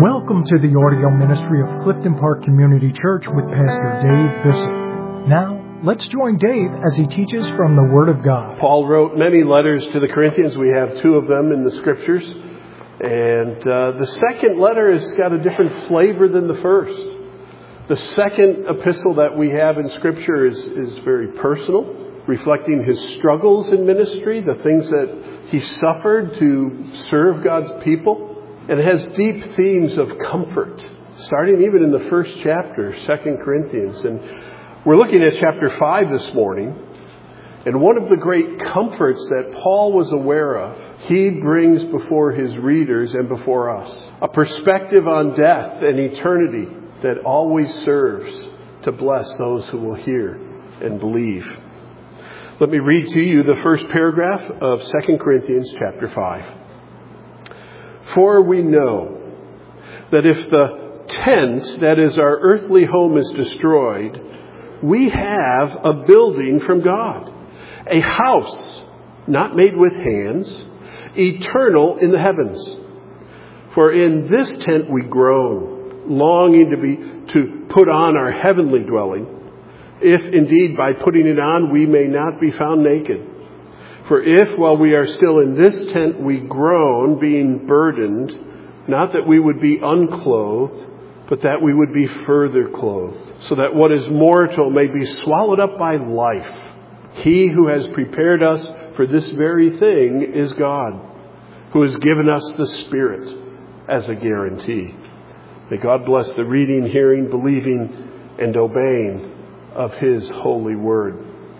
Welcome to the audio ministry of Clifton Park Community Church with Pastor Dave Bissell. Now, let's join Dave as he teaches from the Word of God. Paul wrote many letters to the Corinthians. We have two of them in the Scriptures. And the second letter has got a different flavor than the first. The second epistle that we have in Scripture is very personal, reflecting his struggles in ministry, the things that he suffered to serve God's people. And it has deep themes of comfort, starting even in the first chapter, 2 Corinthians. And we're looking at chapter 5 this morning. And one of the great comforts that Paul was aware of, he brings before his readers and before us. A perspective on death and eternity that always serves to bless those who will hear and believe. Let me read to you the first paragraph of 2 Corinthians chapter 5. For we know that if the tent, that is our earthly home, is destroyed, we have a building from God, a house not made with hands, eternal in the heavens. For in this tent we groan, longing to put on our heavenly dwelling, if indeed by putting it on we may not be found naked. For if, while we are still in this tent, we groan, being burdened, not that we would be unclothed, but that we would be further clothed, so that what is mortal may be swallowed up by life. He who has prepared us for this very thing is God, who has given us the Spirit as a guarantee. May God bless the reading, hearing, believing, and obeying of His holy word.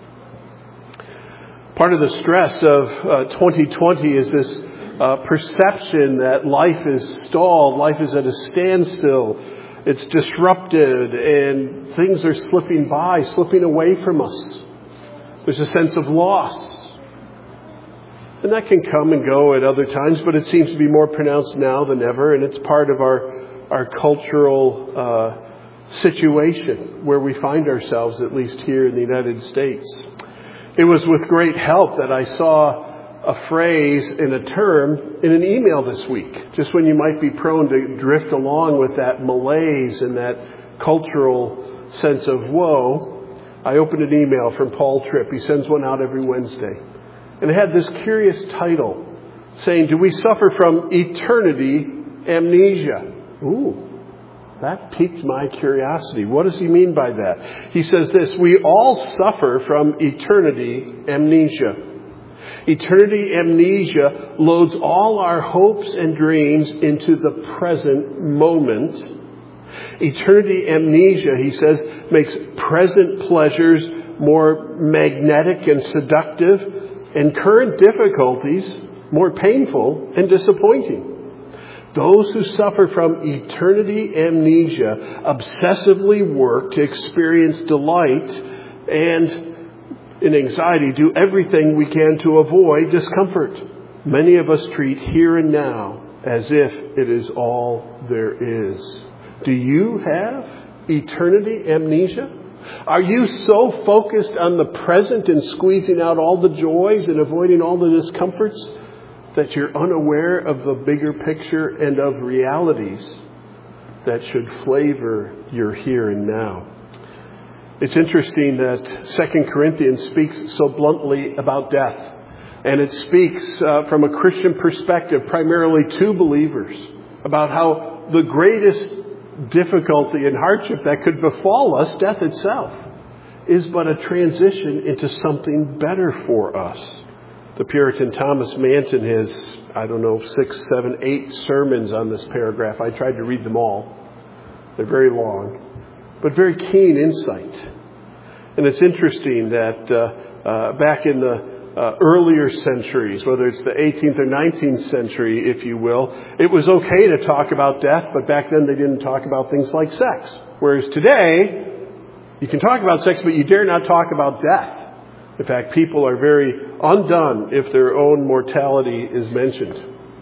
Part of the stress of 2020 is this perception that life is stalled, life is at a standstill, it's disrupted, and things are slipping by, slipping away from us. There's a sense of loss. And that can come and go at other times, but it seems to be more pronounced now than ever, and it's part of our cultural situation where we find ourselves, at least here in the United States. It was with great help that I saw a phrase and a term in an email this week. Just when you might be prone to drift along with that malaise and that cultural sense of woe, I opened an email from Paul Tripp. He sends one out every Wednesday. And it had this curious title saying, "Do we suffer from eternity amnesia?" Ooh. That piqued my curiosity. What does he mean by that? He says this: we all suffer from eternity amnesia. Eternity amnesia loads all our hopes and dreams into the present moment. Eternity amnesia, he says, makes present pleasures more magnetic and seductive, and current difficulties more painful and disappointing. Those who suffer from eternity amnesia obsessively work to experience delight and, in anxiety, do everything we can to avoid discomfort. Many of us treat here and now as if it is all there is. Do you have eternity amnesia? Are you so focused on the present and squeezing out all the joys and avoiding all the discomforts that you're unaware of the bigger picture and of realities that should flavor your here and now? It's interesting that 2 Corinthians speaks so bluntly about death. And it speaks from a Christian perspective, primarily to believers, about how the greatest difficulty and hardship that could befall us, death itself, is but a transition into something better for us. The Puritan Thomas Manton has, 6, 7, 8 sermons on this paragraph. I tried to read them all. They're very long, but very keen insight. And it's interesting that back in the earlier centuries, whether it's the 18th or 19th century, if you will, it was okay to talk about death, but back then they didn't talk about things like sex. Whereas today, you can talk about sex, but you dare not talk about death. In fact, people are very undone if their own mortality is mentioned.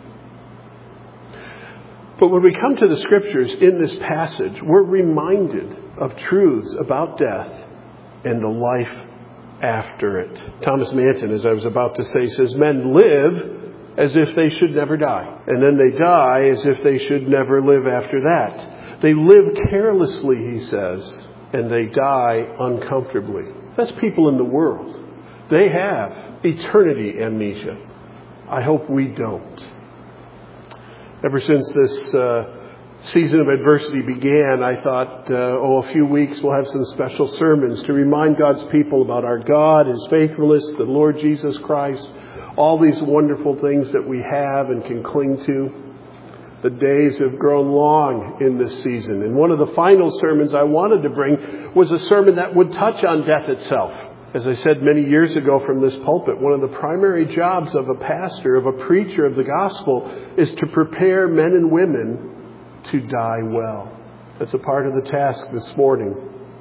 But when we come to the Scriptures in this passage, we're reminded of truths about death and the life after it. Thomas Manton, as I was about to say, says, men live as if they should never die. And then they die as if they should never live after that. They live carelessly, he says, and they die uncomfortably. That's people in the world. They have eternity amnesia. I hope we don't. Ever since this season of adversity began, I thought, a few weeks we'll have some special sermons to remind God's people about our God, His faithfulness, the Lord Jesus Christ, all these wonderful things that we have and can cling to. The days have grown long in this season. And one of the final sermons I wanted to bring was a sermon that would touch on death itself. As I said many years ago from this pulpit, one of the primary jobs of a pastor, of a preacher of the gospel, is to prepare men and women to die well. That's a part of the task this morning.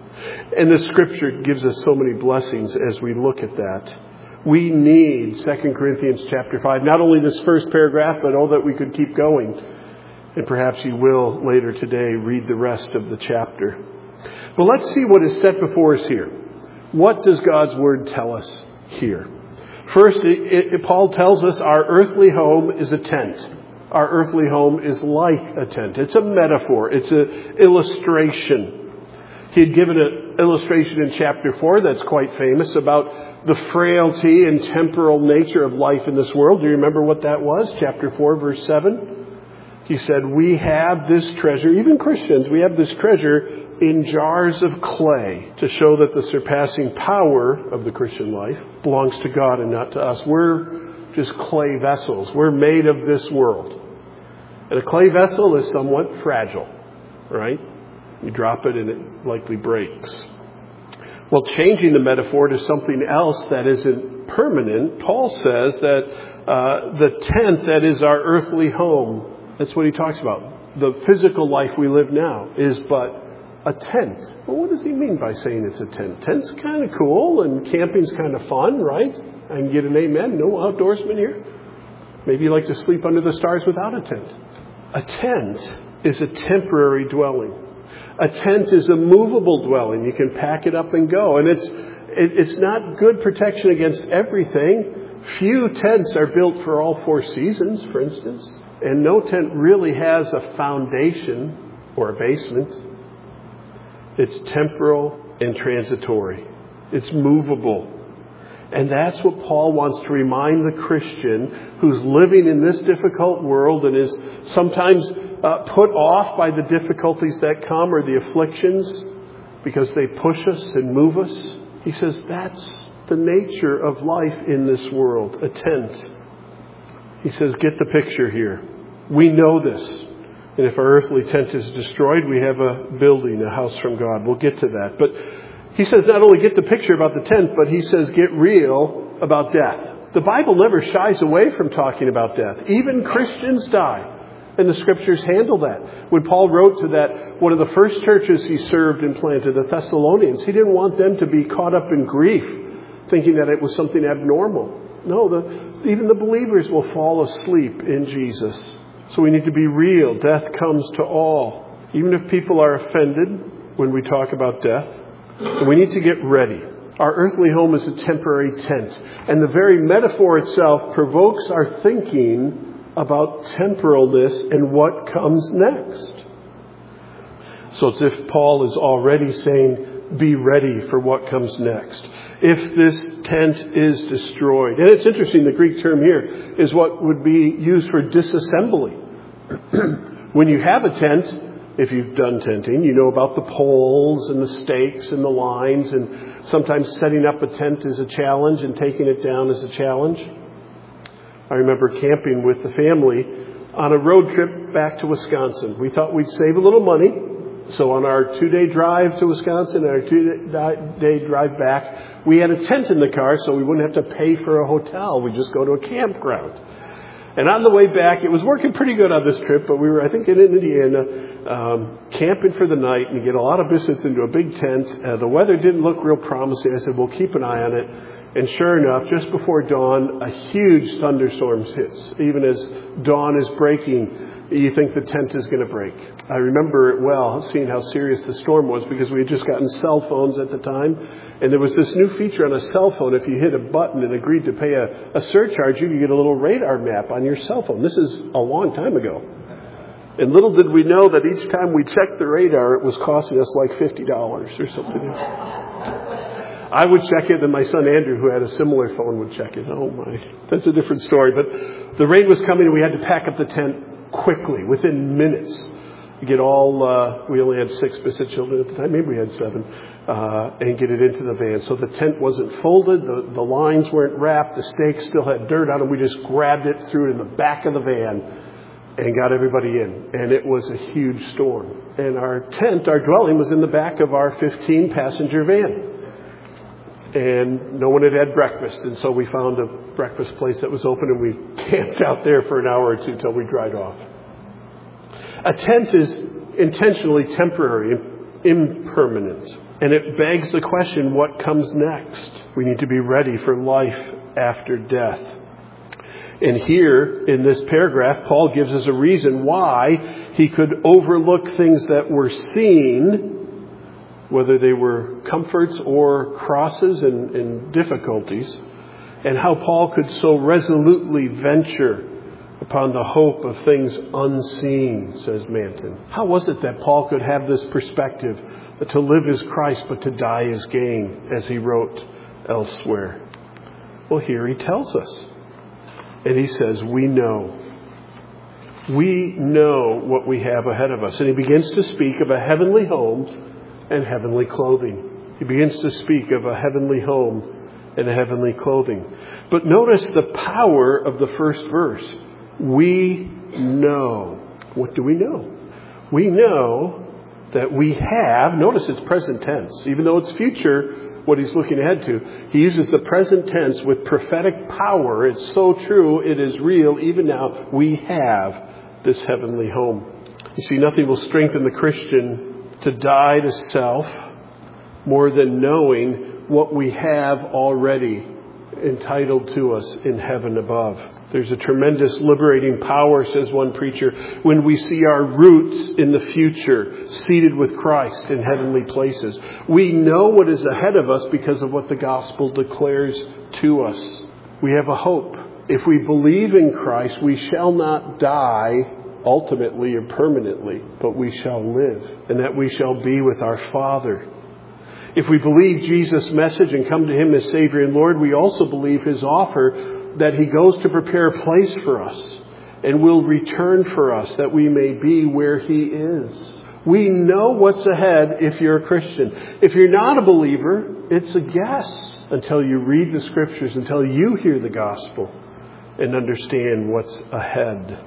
And the scripture gives us so many blessings as we look at that. We need 2 Corinthians chapter 5, not only this first paragraph, but all that we could keep going. And perhaps you will later today read the rest of the chapter. But let's see what is set before us here. What does God's Word tell us here? First, Paul tells us our earthly home is a tent. Our earthly home is like a tent. It's a metaphor. It's an illustration. He had given an illustration in chapter 4 that's quite famous about the frailty and temporal nature of life in this world. Do you remember what that was? Chapter 4, verse 7. He said, we have this treasure, even Christians, we have this treasure in jars of clay to show that the surpassing power of the Christian life belongs to God and not to us. We're just clay vessels. We're made of this world. And a clay vessel is somewhat fragile, right? You drop it and it likely breaks. Well, changing the metaphor to something else that isn't permanent, Paul says that the tent that is our earthly home, that's what he talks about. The physical life we live now is but a tent. Well, what does he mean by saying it's a tent? Tent's kind of cool and camping's kind of fun, right? I can get an amen. No outdoorsman here? Maybe you like to sleep under the stars without a tent. A tent is a temporary dwelling. A tent is a movable dwelling. You can pack it up and go. And it's not good protection against everything. Few tents are built for all 4 seasons, for instance. And no tent really has a foundation or a basement. It's temporal and transitory. It's movable. And that's what Paul wants to remind the Christian who's living in this difficult world and is sometimes put off by the difficulties that come or the afflictions because they push us and move us. He says that's the nature of life in this world, a tent. He says, get the picture here. We know this. And if our earthly tent is destroyed, we have a building, a house from God. We'll get to that. But he says not only get the picture about the tent, but he says get real about death. The Bible never shies away from talking about death. Even Christians die. And the scriptures handle that. When Paul wrote to that, one of the first churches he served and planted, the Thessalonians, he didn't want them to be caught up in grief, thinking that it was something abnormal. No, even the believers will fall asleep in Jesus. So we need to be real. Death comes to all. Even if people are offended when we talk about death. And we need to get ready. Our earthly home is a temporary tent. And the very metaphor itself provokes our thinking about temporalness and what comes next. So it's as if Paul is already saying, be ready for what comes next. If this tent is destroyed. And it's interesting, the Greek term here is what would be used for disassembly. When you have a tent, if you've done tenting, you know about the poles and the stakes and the lines. And sometimes setting up a tent is a challenge and taking it down is a challenge. I remember camping with the family on a road trip back to Wisconsin. We thought we'd save a little money. So on our 2-day drive to Wisconsin and our 2-day drive back, we had a tent in the car so we wouldn't have to pay for a hotel. We'd just go to a campground. And on the way back, it was working pretty good on this trip, but we were, I think, in Indiana, camping for the night, and you get a lot of visits into a big tent. The weather didn't look real promising. I said, we'll keep an eye on it. And sure enough, just before dawn, a huge thunderstorm hits. Even as dawn is breaking, you think the tent is going to break. I remember it well, seeing how serious the storm was, because we had just gotten cell phones at the time. And there was this new feature on a cell phone. If you hit a button and agreed to pay a surcharge, you could get a little radar map on your cell phone. This is a long time ago. And little did we know that each time we checked the radar, it was costing us like $50 or something. I would check it, and my son Andrew, who had a similar phone, would check it. Oh my, that's a different story. But the rain was coming, and we had to pack up the tent quickly, within minutes. Get all, we only had 6 Bissett children at the time, maybe we had 7, and get it into the van. So the tent wasn't folded, the lines weren't wrapped, the stakes still had dirt on them. We just grabbed it, threw it in the back of the van, and got everybody in. And it was a huge storm. And our tent, our dwelling, was in the back of our 15-passenger van. And no one had breakfast, and so we found a breakfast place that was open, and we camped out there for an hour or two till we dried off. A tent is intentionally temporary, impermanent, and it begs the question, what comes next? We need to be ready for life after death. And here in this paragraph, Paul gives us a reason why he could overlook things that were seen, whether they were comforts or crosses and difficulties, and how Paul could so resolutely venture upon the hope of things unseen, says Manton. How was it that Paul could have this perspective that to live is Christ, but to die is gain, as he wrote elsewhere? Well, here he tells us. And he says, we know. We know what we have ahead of us. And he begins to speak of a heavenly home and heavenly clothing. He begins to speak of a heavenly home and a heavenly clothing. But notice the power of the first verse. We know. What do we know? We know that we have, notice it's present tense, even though it's future, what he's looking ahead to. He uses the present tense with prophetic power. It's so true, it is real. Even now, we have this heavenly home. You see, nothing will strengthen the Christian to die to self more than knowing what we have already entitled to us in heaven above. There's a tremendous liberating power, says one preacher, when we see our roots in the future, seated with Christ in heavenly places. We know what is ahead of us because of what the gospel declares to us. We have a hope. If we believe in Christ, we shall not die ultimately or permanently, but we shall live, and that we shall be with our Father. If we believe Jesus' message and come to Him as Savior and Lord, we also believe His offer that He goes to prepare a place for us and will return for us that we may be where He is. We know what's ahead if you're a Christian. If you're not a believer, it's a guess until you read the Scriptures, until you hear the gospel and understand what's ahead.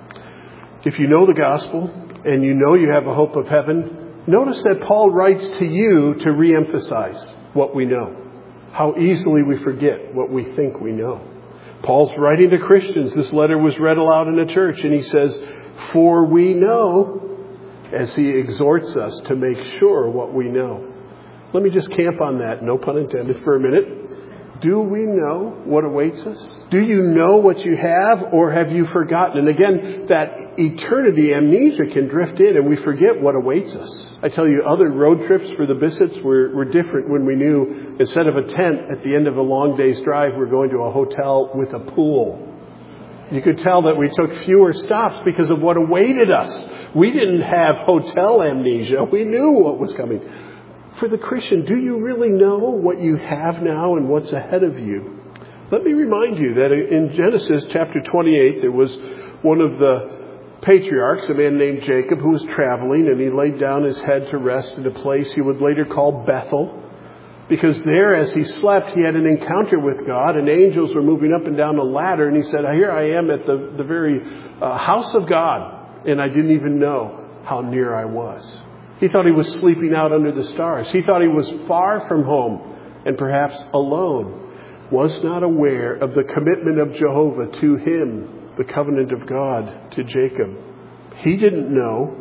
If you know the gospel and you know you have a hope of heaven, notice that Paul writes to you to reemphasize what we know. How easily we forget what we think we know. Paul's writing to Christians. This letter was read aloud in a church, and he says, for we know, as he exhorts us to make sure what we know. Let me just camp on that, no pun intended, for a minute. Do we know what awaits us? Do you know what you have, or have you forgotten? And again, that eternity amnesia can drift in and we forget what awaits us. I tell you, other road trips for the Bissets were different when we knew instead of a tent at the end of a long day's drive, we're going to a hotel with a pool. You could tell that we took fewer stops because of what awaited us. We didn't have hotel amnesia. We knew what was coming. For the Christian, do you really know what you have now and what's ahead of you? Let me remind you that in Genesis chapter 28, there was one of the patriarchs, a man named Jacob, who was traveling, and he laid down his head to rest in a place he would later call Bethel, because there, as he slept, he had an encounter with God, and angels were moving up and down a ladder, and he said, here I am at the very house of God, and I didn't even know how near I was. He thought he was sleeping out under the stars. He thought he was far from home and perhaps alone, was not aware of the commitment of Jehovah to him, the covenant of God to Jacob. He didn't know.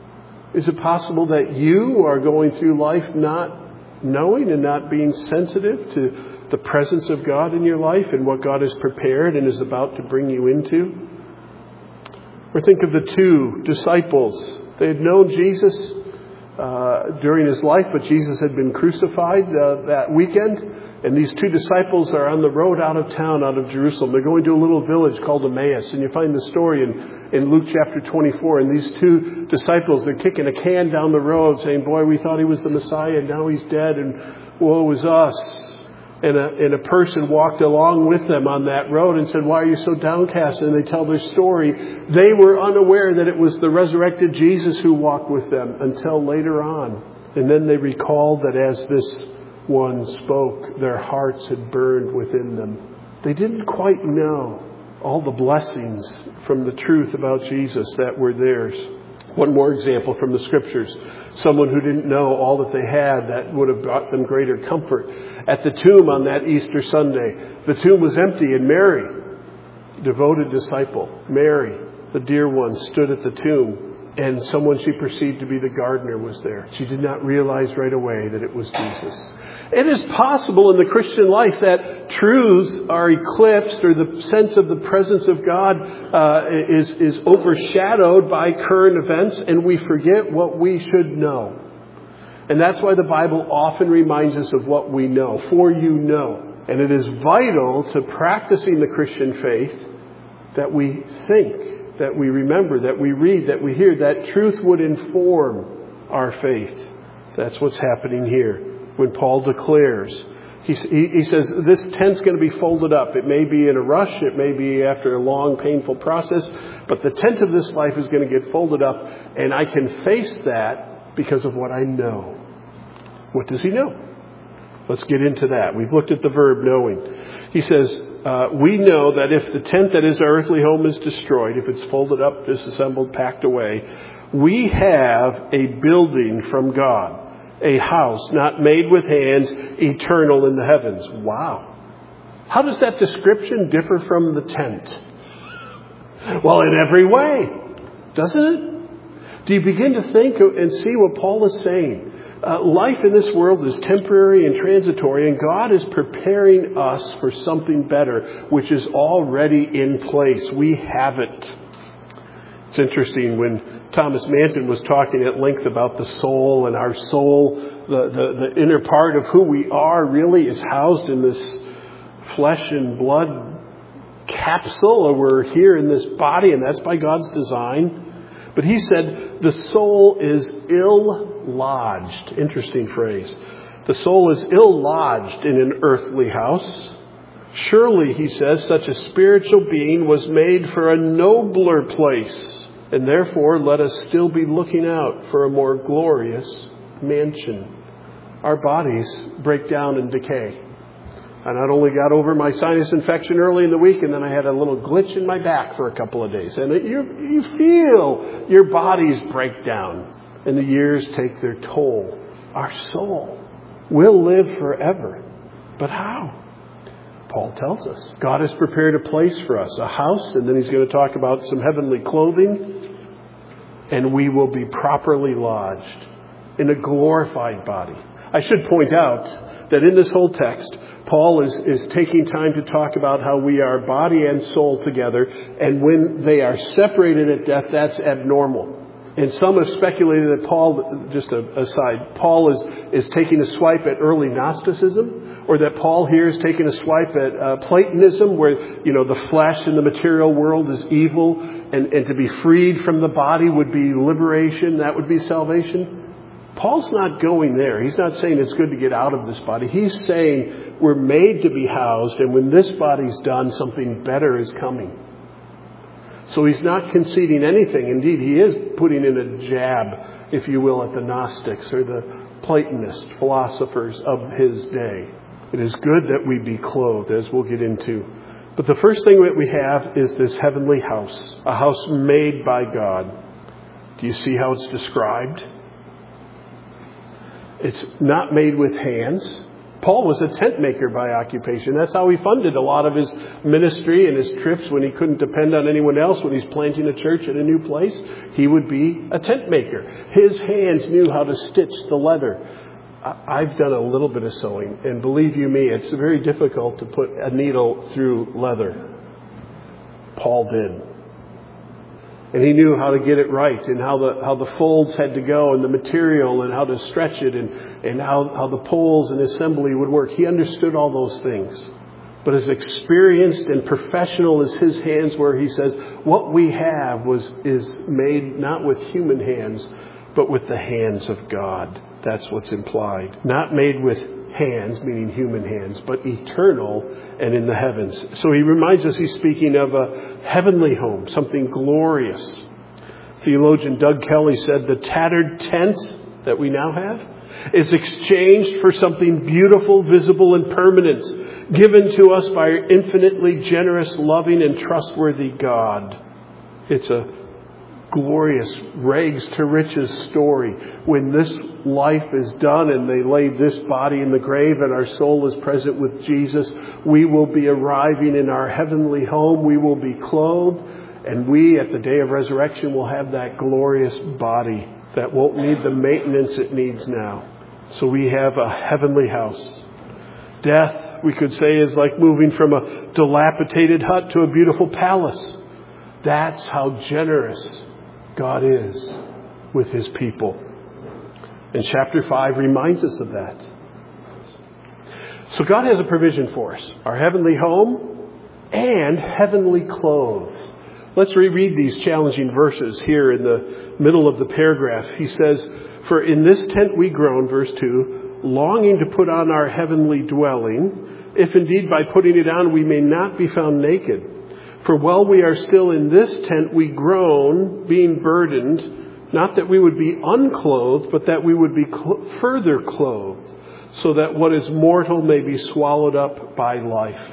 Is it possible that you are going through life not knowing and not being sensitive to the presence of God in your life and what God has prepared and is about to bring you into? Or think of the two disciples. They had known Jesus during his life, but Jesus had been crucified that weekend. And these two disciples are on the road out of town, out of Jerusalem. They're going to a little village called Emmaus. And you find the story in Luke chapter 24. And these two disciples, they're kicking a can down the road saying, boy, we thought he was the Messiah and now he's dead and woe is us. And a person walked along with them on that road and said, why are you so downcast? And they tell their story. They were unaware that it was the resurrected Jesus who walked with them until later on. And then they recalled that as this one spoke, their hearts had burned within them. They didn't quite know all the blessings from the truth about Jesus that were theirs. One more example from the Scriptures. Someone who didn't know all that they had that would have brought them greater comfort. At the tomb on that Easter Sunday, the tomb was empty and Mary, devoted disciple, Mary, the dear one, stood at the tomb. And someone she perceived to be the gardener was there. She did not realize right away that it was Jesus. It is possible in the Christian life that truths are eclipsed, or the sense of the presence of God is overshadowed by current events, and we forget what we should know. And that's why the Bible often reminds us of what we know, for you know. And it is vital to practicing the Christian faith that we think, that we remember, that we read, that we hear, that truth would inform our faith. That's what's happening here when Paul declares. He says this tent's going to be folded up. It may be in a rush. It may be after a long, painful process. But the tent of this life is going to get folded up. And I can face that because of what I know. What does he know? Let's get into that. We've looked at the verb knowing. He says, we know that if the tent that is our earthly home is destroyed, if it's folded up, disassembled, packed away, we have a building from God, a house not made with hands, eternal in the heavens. Wow. How does that description differ from the tent? Well, in every way, doesn't it? Do you begin to think and see what Paul is saying? Life in this world is temporary and transitory, and God is preparing us for something better, which is already in place. We have it. It's interesting when Thomas Manton was talking at length about the soul, and our soul, the inner part of who we are, really is housed in this flesh and blood capsule, or we're here in this body, and that's by God's design. But he said the soul is ill-lodged. Interesting phrase. The soul is ill-lodged in an earthly house. Surely, he says, such a spiritual being was made for a nobler place. And therefore, let us still be looking out for a more glorious mansion. Our bodies break down and decay. I not only got over my sinus infection early in the week, and then I had a little glitch in my back for a couple of days. And you feel your bodies break down, and the years take their toll. Our soul will live forever. But how? Paul tells us. God has prepared a place for us, a house, and then he's going to talk about some heavenly clothing, and we will be properly lodged in a glorified body. I should point out that in this whole text, Paul is taking time to talk about how we are body and soul together, and when they are separated at death, that's abnormal. And some have speculated that Paul, just aside, Paul is taking a swipe at early Gnosticism, or that Paul here is taking a swipe at Platonism, where, the flesh and the material world is evil, and to be freed from the body would be liberation, that would be salvation. Paul's not going there. He's not saying it's good to get out of this body. He's saying we're made to be housed, and when this body's done, something better is coming. So he's not conceding anything. Indeed, he is putting in a jab, if you will, at the Gnostics or the Platonist philosophers of his day. It is good that we be clothed, as we'll get into. But the first thing that we have is this heavenly house, a house made by God. Do you see how it's described? It's not made with hands. Paul was a tent maker by occupation. That's how he funded a lot of his ministry and his trips when he couldn't depend on anyone else. When he's planting a church at a new place, he would be a tent maker. His hands knew how to stitch the leather. I've done a little bit of sewing, and believe you me, it's very difficult to put a needle through leather. Paul did. And he knew how to get it right, and how the folds had to go, and the material, and how to stretch it, and how the poles and assembly would work. He understood all those things. But as experienced and professional as his hands were, he says, what we have is made not with human hands, but with the hands of God. That's what's implied. Not made with hands, meaning human hands, but eternal and in the heavens. So he reminds us he's speaking of a heavenly home, something glorious. Theologian Doug Kelly said the tattered tent that we now have is exchanged for something beautiful, visible, and permanent, given to us by our infinitely generous, loving, and trustworthy God. It's a glorious rags to riches story. When this life is done and they lay this body in the grave and our soul is present with Jesus, we will be arriving in our heavenly home. We will be clothed, and we at the day of resurrection will have that glorious body that won't need the maintenance it needs now. So we have a heavenly house. Death, we could say, is like moving from a dilapidated hut to a beautiful palace. That's how generous God is with his people. And chapter 5 reminds us of that. So God has a provision for us. Our heavenly home and heavenly clothes. Let's reread these challenging verses here in the middle of the paragraph. He says, for in this tent we groan, verse 2, longing to put on our heavenly dwelling, if indeed by putting it on we may not be found naked. For while we are still in this tent we groan, being burdened, not that we would be unclothed, but that we would be further clothed, so that what is mortal may be swallowed up by life.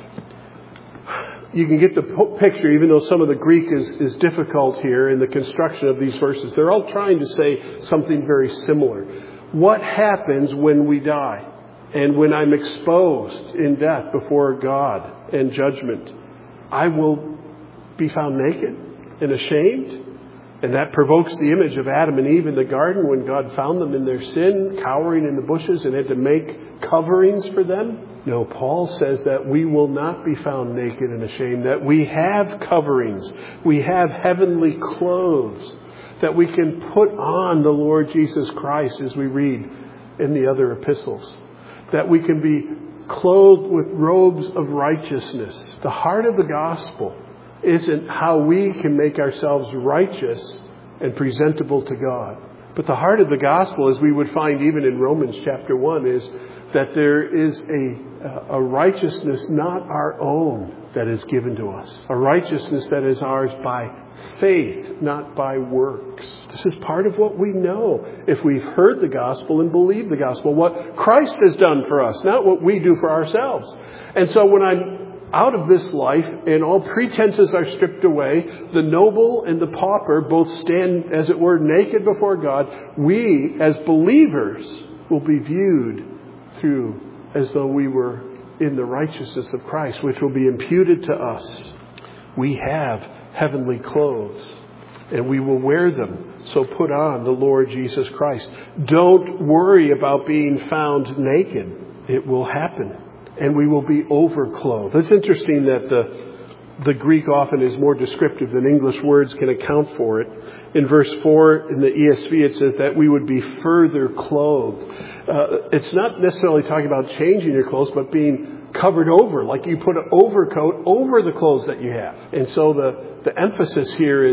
You can get the picture, even though some of the Greek is difficult here in the construction of these verses. They're all trying to say something very similar. What happens when we die and when I'm exposed in death before God and judgment? I will be found naked and ashamed. And that provokes the image of Adam and Eve in the garden when God found them in their sin, cowering in the bushes, and had to make coverings for them. No, Paul says that we will not be found naked and ashamed, that we have coverings, we have heavenly clothes, that we can put on the Lord Jesus Christ, as we read in the other epistles, that we can be clothed with robes of righteousness. The heart of the gospel isn't how we can make ourselves righteous and presentable to God. But the heart of the gospel, as we would find even in Romans chapter 1, is that there is a righteousness not our own that is given to us. A righteousness that is ours by faith, not by works. This is part of what we know if we've heard the gospel and believed the gospel. What Christ has done for us, not what we do for ourselves. And so when I'm out of this life and all pretenses are stripped away, the noble and the pauper both stand, as it were, naked before God. We, as believers, will be viewed through as though we were in the righteousness of Christ, which will be imputed to us. We have heavenly clothes, and we will wear them. So put on the Lord Jesus Christ. Don't worry about being found naked. It will happen. And we will be overclothed. It's interesting that the Greek often is more descriptive than English words can account for it. In verse 4 in the ESV it says that we would be further clothed. It's not necessarily talking about changing your clothes, but being covered over, like you put an overcoat over the clothes that you have. And so the emphasis here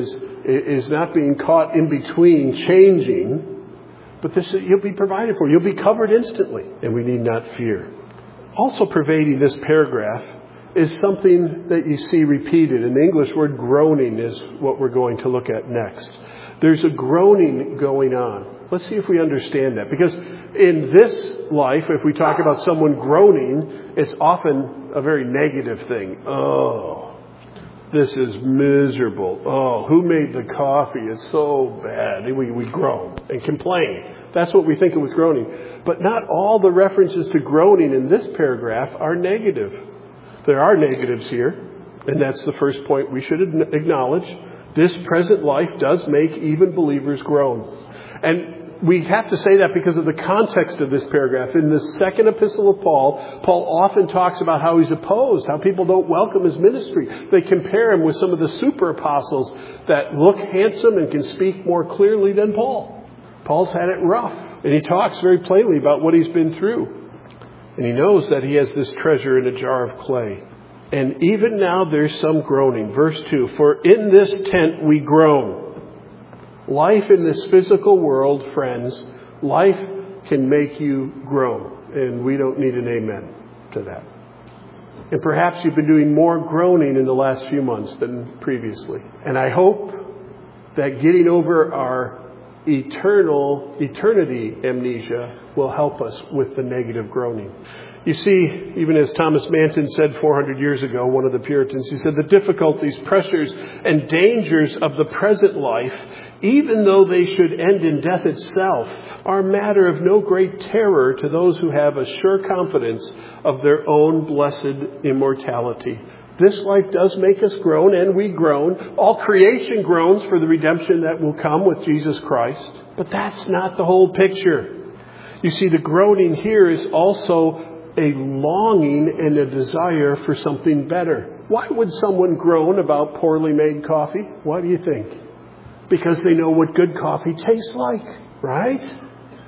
is not being caught in between changing, but you'll be provided for. You'll be covered instantly, and we need not fear. Also pervading this paragraph is something that you see repeated. And the English word groaning is what we're going to look at next. There's a groaning going on. Let's see if we understand that. Because in this life, if we talk about someone groaning, it's often a very negative thing. Oh, this is miserable. Oh, who made the coffee? It's so bad. And we groan and complain. That's what we think of with groaning. But not all the references to groaning in this paragraph are negative. There are negatives here, and that's the first point we should acknowledge. This present life does make even believers groan. And we have to say that because of the context of this paragraph. In the second epistle of Paul, Paul often talks about how he's opposed, how people don't welcome his ministry. They compare him with some of the super apostles that look handsome and can speak more clearly than Paul. Paul's had it rough, and he talks very plainly about what he's been through. And he knows that he has this treasure in a jar of clay. And even now there's some groaning. Verse 2, for in this tent we groan. Life in this physical world, friends, life can make you groan. And we don't need an amen to that. And perhaps you've been doing more groaning in the last few months than previously. And I hope that getting over our eternity amnesia will help us with the negative groaning. You see, even as Thomas Manton said 400 years ago, one of the Puritans, he said, the difficulties, pressures, and dangers of the present life, even though they should end in death itself, are a matter of no great terror to those who have a sure confidence of their own blessed immortality. This life does make us groan, and we groan. All creation groans for the redemption that will come with Jesus Christ. But that's not the whole picture. You see, the groaning here is also a longing and a desire for something better. Why would someone groan about poorly made coffee? Why do you think? Because they know what good coffee tastes like, right?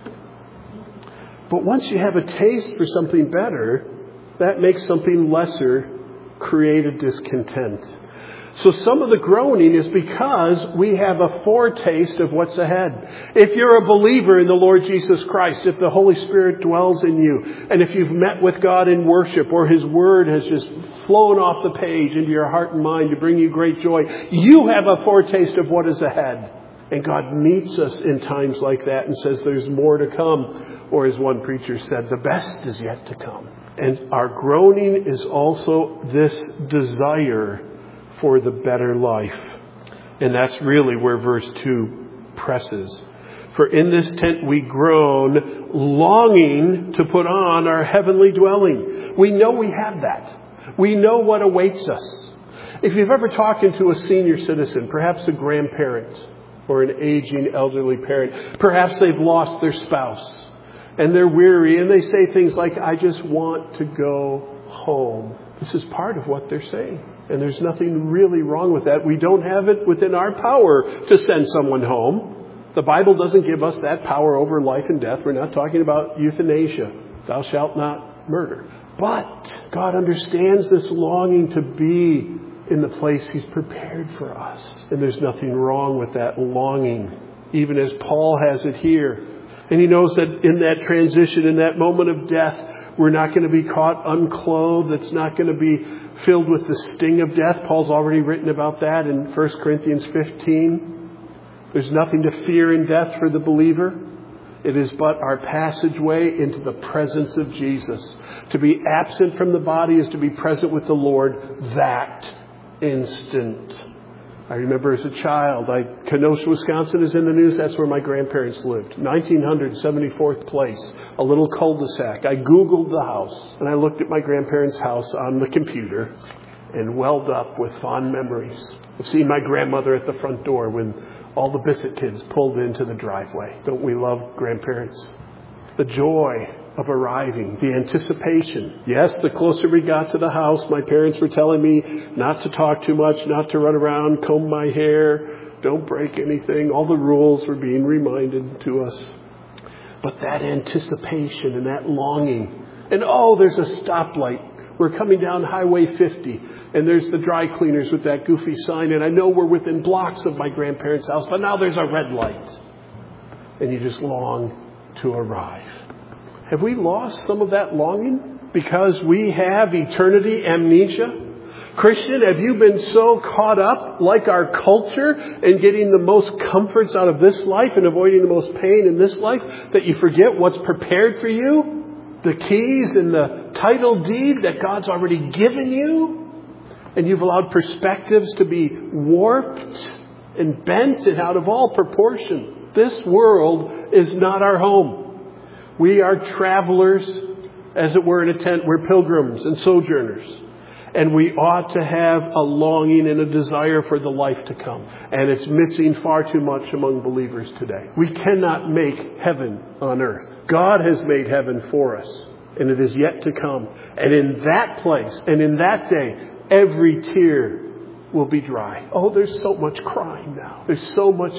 But once you have a taste for something better, that makes something lesser create a discontent. So some of the groaning is because we have a foretaste of what's ahead. If you're a believer in the Lord Jesus Christ, if the Holy Spirit dwells in you, and if you've met with God in worship, or His Word has just flown off the page into your heart and mind to bring you great joy, you have a foretaste of what is ahead. And God meets us in times like that and says there's more to come. Or as one preacher said, the best is yet to come. And our groaning is also this desire for the better life. And that's really where verse 2 presses. For in this tent we groan, longing to put on our heavenly dwelling. We know we have that. We know what awaits us. If you've ever talked to a senior citizen, perhaps a grandparent or an aging elderly parent, perhaps they've lost their spouse and they're weary and they say things like, I just want to go home. This is part of what they're saying. And there's nothing really wrong with that. We don't have it within our power to send someone home. The Bible doesn't give us that power over life and death. We're not talking about euthanasia. Thou shalt not murder. But God understands this longing to be in the place He's prepared for us. And there's nothing wrong with that longing, even as Paul has it here. And he knows that in that transition, in that moment of death, we're not going to be caught unclothed. It's not going to be filled with the sting of death. Paul's already written about that in 1 Corinthians 15. There's nothing to fear in death for the believer. It is but our passageway into the presence of Jesus. To be absent from the body is to be present with the Lord that instant. I remember as a child, Kenosha, Wisconsin is in the news. That's where my grandparents lived. 1974th place, a little cul-de-sac. I Googled the house and I looked at my grandparents' house on the computer and welled up with fond memories. I've seen my grandmother at the front door when all the Bissett kids pulled into the driveway. Don't we love grandparents? The joy of arriving, the anticipation. Yes, the closer we got to the house, my parents were telling me not to talk too much, not to run around, comb my hair, don't break anything. All the rules were being reminded to us. But that anticipation and that longing. And there's a stoplight. We're coming down Highway 50 and there's the dry cleaners with that goofy sign. And I know we're within blocks of my grandparents' house, but now there's a red light. And you just long to arrive. Have we lost some of that longing because we have eternity amnesia? Christian, have you been so caught up like our culture in getting the most comforts out of this life and avoiding the most pain in this life that you forget what's prepared for you? The keys and the title deed that God's already given you? And you've allowed perspectives to be warped and bent and out of all proportion. This world is not our home. We are travelers, as it were, in a tent. We're pilgrims and sojourners. And we ought to have a longing and a desire for the life to come. And it's missing far too much among believers today. We cannot make heaven on earth. God has made heaven for us. And it is yet to come. And in that place and in that day, every tear will be dry. Oh, there's so much crying now. There's so much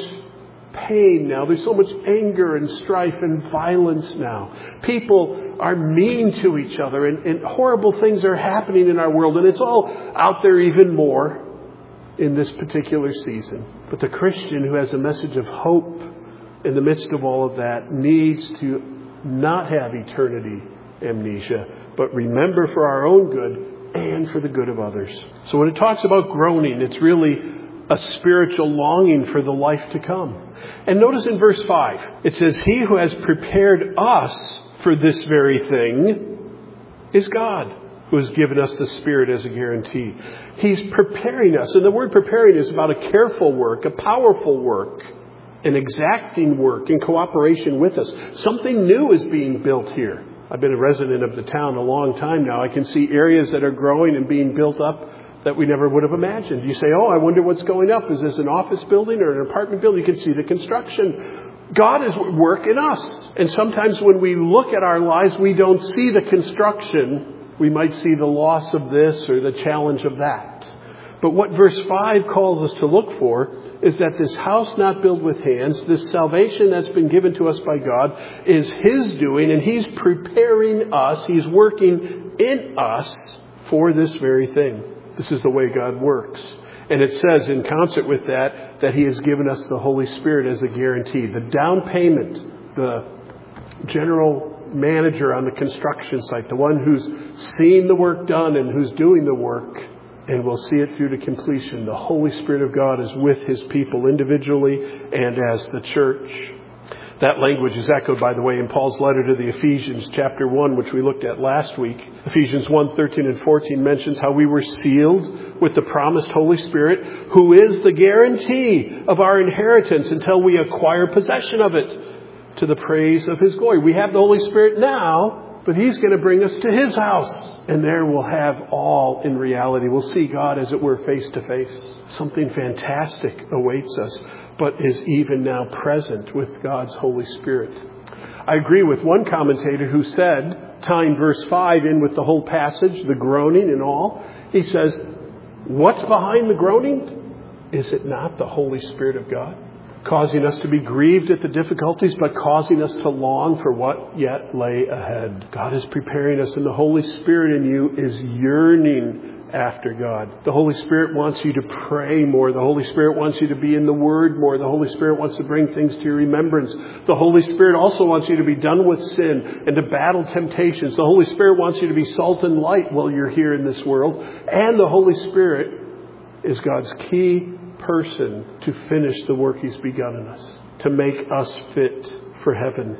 pain now. There's so much anger and strife and violence now. People are mean to each other and horrible things are happening in our world. And it's all out there even more in this particular season. But the Christian who has a message of hope in the midst of all of that needs to not have eternity amnesia, but remember for our own good and for the good of others. So when it talks about groaning, it's really a spiritual longing for the life to come. And notice in verse 5, it says, He who has prepared us for this very thing is God, who has given us the Spirit as a guarantee. He's preparing us. And the word preparing is about a careful work, a powerful work, an exacting work in cooperation with us. Something new is being built here. I've been a resident of the town a long time now. I can see areas that are growing and being built up that we never would have imagined. You say, oh, I wonder what's going up. Is this an office building or an apartment building? You can see the construction. God is at work in us. And sometimes when we look at our lives, we don't see the construction. We might see the loss of this or the challenge of that. But what verse 5 calls us to look for is that this house not built with hands, this salvation that's been given to us by God, is His doing, and He's preparing us. He's working in us for this very thing. This is the way God works. And it says in concert with that He has given us the Holy Spirit as a guarantee. The down payment, the general manager on the construction site, the one who's seen the work done and who's doing the work, and will see it through to completion. The Holy Spirit of God is with His people individually and as the church. That language is echoed, by the way, in Paul's letter to the Ephesians, chapter 1, which we looked at last week. Ephesians 1:13 and 14 mentions how we were sealed with the promised Holy Spirit, who is the guarantee of our inheritance until we acquire possession of it, to the praise of His glory. We have the Holy Spirit now, but He's going to bring us to His house. And there we'll have all in reality. We'll see God, as it were, face to face. Something fantastic awaits us, but is even now present with God's Holy Spirit. I agree with one commentator who said, tying verse 5 in with the whole passage, the groaning and all, he says, what's behind the groaning? Is it not the Holy Spirit of God? Causing us to be grieved at the difficulties, but causing us to long for what yet lay ahead. God is preparing us, and the Holy Spirit in you is yearning after God. The Holy Spirit wants you to pray more. The Holy Spirit wants you to be in the Word more. The Holy Spirit wants to bring things to your remembrance. The Holy Spirit also wants you to be done with sin and to battle temptations. The Holy Spirit wants you to be salt and light while you're here in this world. And the Holy Spirit is God's key person to finish the work He's begun in us, to make us fit for heaven.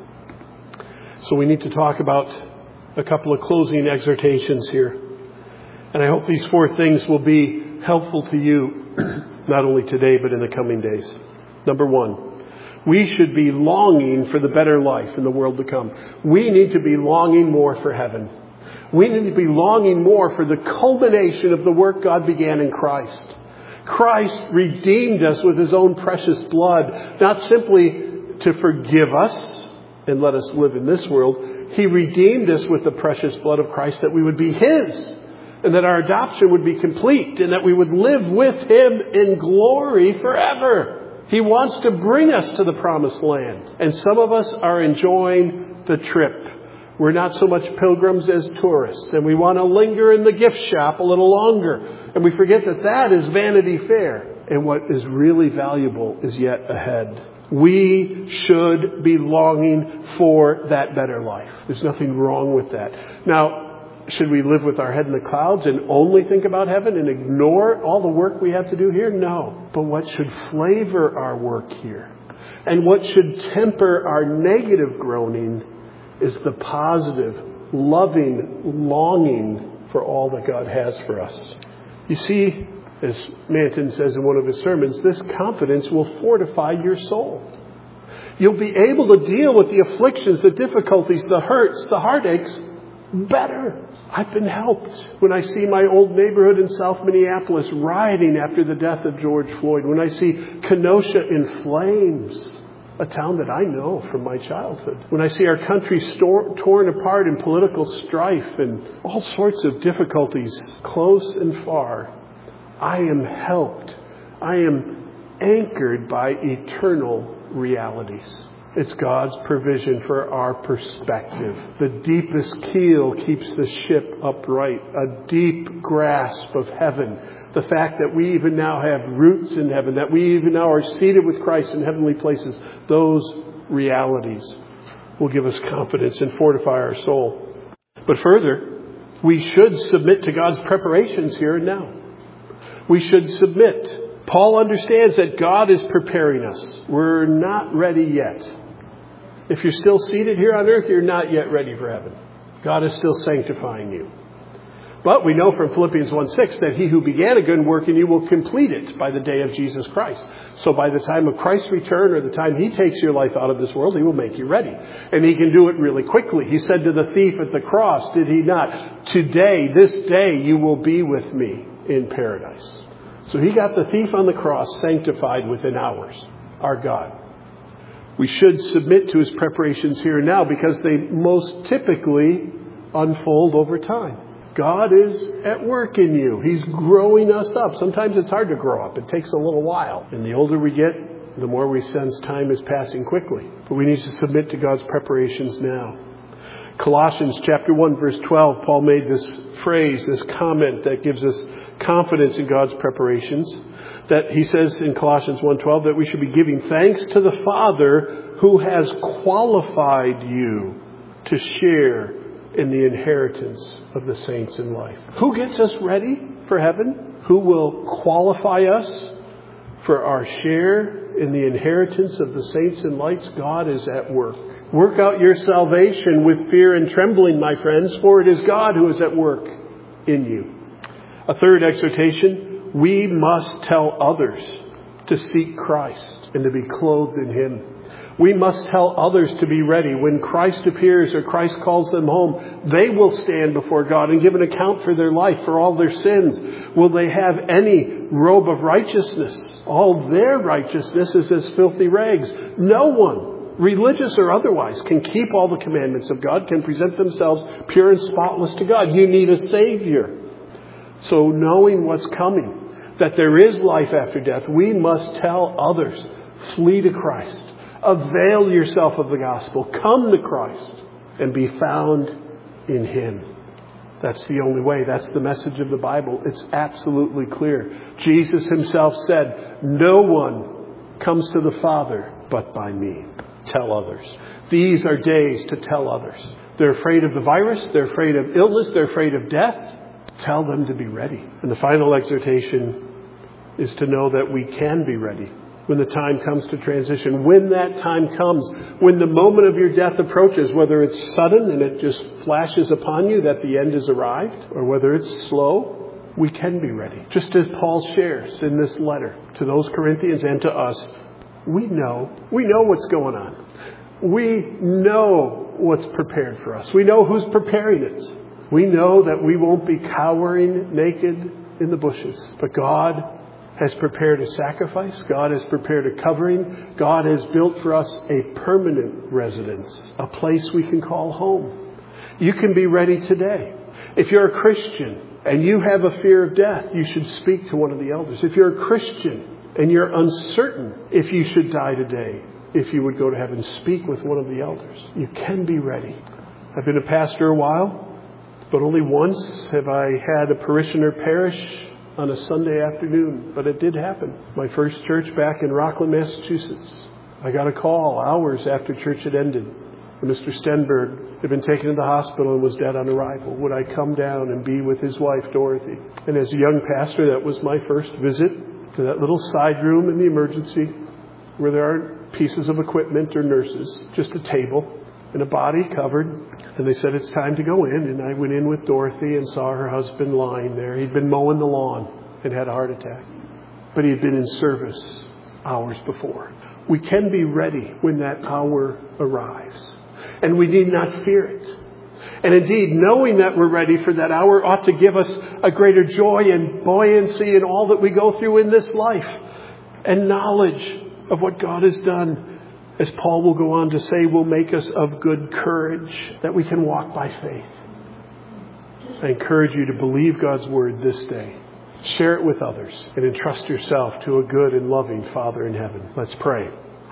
So we need to talk about a couple of closing exhortations here. And I hope these 4 things will be helpful to you, not only today, but in the coming days. Number 1, we should be longing for the better life in the world to come. We need to be longing more for heaven. We need to be longing more for the culmination of the work God began in Christ. Christ redeemed us with His own precious blood, not simply to forgive us and let us live in this world. He redeemed us with the precious blood of Christ that we would be His, and that our adoption would be complete, and that we would live with Him in glory forever. He wants to bring us to the promised land. And some of us are enjoying the trip. We're not so much pilgrims as tourists, and we want to linger in the gift shop a little longer. And we forget that that is Vanity Fair, and what is really valuable is yet ahead. We should be longing for that better life. There's nothing wrong with that. Now, should we live with our head in the clouds and only think about heaven and ignore all the work we have to do here? No. But what should flavor our work here, and what should temper our negative groaning, is the positive, loving longing for all that God has for us. You see, as Manton says in one of his sermons, this confidence will fortify your soul. You'll be able to deal with the afflictions, the difficulties, the hurts, the heartaches better. I've been helped. When I see my old neighborhood in South Minneapolis rioting after the death of George Floyd, when I see Kenosha in flames, a town that I know from my childhood, when I see our country torn apart in political strife and all sorts of difficulties close and far, I am helped. I am anchored by eternal realities. It's God's provision for our perspective. The deepest keel keeps the ship upright. A deep grasp of heaven. The fact that we even now have roots in heaven, that we even now are seated with Christ in heavenly places. Those realities will give us confidence and fortify our soul. But further, we should submit to God's preparations here and now. We should submit. Paul understands that God is preparing us. We're not ready yet. If you're still seated here on earth, you're not yet ready for heaven. God is still sanctifying you. But we know from Philippians 1:6 that he who began a good work in you will complete it by the day of Jesus Christ. So by the time of Christ's return or the time he takes your life out of this world, he will make you ready. And he can do it really quickly. He said to the thief at the cross, did he not? Today, this day, you will be with me in paradise. So he got the thief on the cross sanctified within hours, our God. We should submit to his preparations here and now because they most typically unfold over time. God is at work in you. He's growing us up. Sometimes it's hard to grow up. It takes a little while. And the older we get, the more we sense time is passing quickly. But we need to submit to God's preparations now. Colossians chapter 1, verse 12, Paul made this phrase, this comment that gives us confidence in God's preparations. That he says in Colossians 1:12 that we should be giving thanks to the Father who has qualified you to share in the inheritance of the saints in life. Who gets us ready for heaven? Who will qualify us for our share in the inheritance of the saints in light? God is at work. Work out your salvation with fear and trembling, my friends, for it is God who is at work in you. A third exhortation. We must tell others to seek Christ and to be clothed in him. We must tell others to be ready. When Christ appears or Christ calls them home, they will stand before God and give an account for their life, for all their sins. Will they have any robe of righteousness? All their righteousness is as filthy rags. No one, religious or otherwise, can keep all the commandments of God, can present themselves pure and spotless to God. You need a Savior. So knowing what's coming, that there is life after death, we must tell others, flee to Christ. Avail yourself of the gospel. Come to Christ and be found in him. That's the only way. That's the message of the Bible. It's absolutely clear. Jesus himself said, no one comes to the Father but by me. Tell others. These are days to tell others. They're afraid of the virus. They're afraid of illness. They're afraid of death. Tell them to be ready. And the final exhortation is to know that we can be ready when the time comes to transition. When that time comes, when the moment of your death approaches, whether it's sudden and it just flashes upon you that the end has arrived, or whether it's slow, we can be ready. Just as Paul shares in this letter to those Corinthians and to us, we know what's going on. We know what's prepared for us. We know who's preparing it. We know that we won't be cowering naked in the bushes. But God has prepared a sacrifice. God has prepared a covering. God has built for us a permanent residence, a place we can call home. You can be ready today. If you're a Christian and you have a fear of death, you should speak to one of the elders. If you're a Christian and you're uncertain if you should die today, if you would go to heaven, speak with one of the elders. You can be ready. I've been a pastor a while. But only once have I had a parishioner perish on a Sunday afternoon. But it did happen. My first church back in Rockland, Massachusetts. I got a call hours after church had ended. Mr. Stenberg had been taken to the hospital and was dead on arrival. Would I come down and be with his wife, Dorothy? And as a young pastor, that was my first visit to that little side room in the emergency where there aren't pieces of equipment or nurses, just a table and a body covered. And they said, it's time to go in. And I went in with Dorothy and saw her husband lying there. He'd been mowing the lawn and had a heart attack. But he had been in service hours before. We can be ready when that hour arrives. And we need not fear it. And indeed, knowing that we're ready for that hour ought to give us a greater joy and buoyancy in all that we go through in this life, and knowledge of what God has done, as Paul will go on to say, will make us of good courage, that we can walk by faith. I encourage you to believe God's word this day. Share it with others and entrust yourself to a good and loving Father in heaven. Let's pray.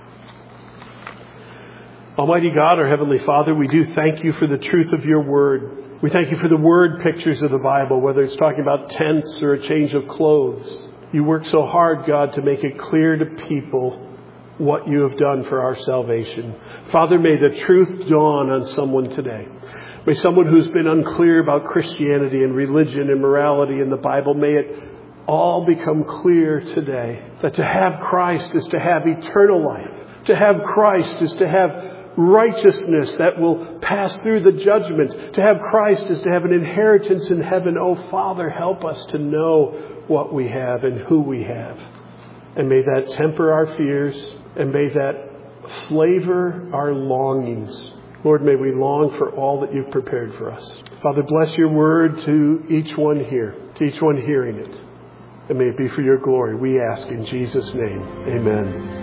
Almighty God, our Heavenly Father, we do thank you for the truth of your word. We thank you for the word pictures of the Bible, whether it's talking about tents or a change of clothes. You work so hard, God, to make it clear to people what you have done for our salvation. Father, may the truth dawn on someone today. May someone who's been unclear about Christianity and religion and morality in the Bible, may it all become clear today that to have Christ is to have eternal life. To have Christ is to have righteousness that will pass through the judgment. To have Christ is to have an inheritance in heaven. Oh, Father, help us to know what we have and who we have. And may that temper our fears, and may that flavor our longings. Lord, may we long for all that you've prepared for us. Father, bless your word to each one here, to each one hearing it. And may it be for your glory. We ask in Jesus' name. Amen.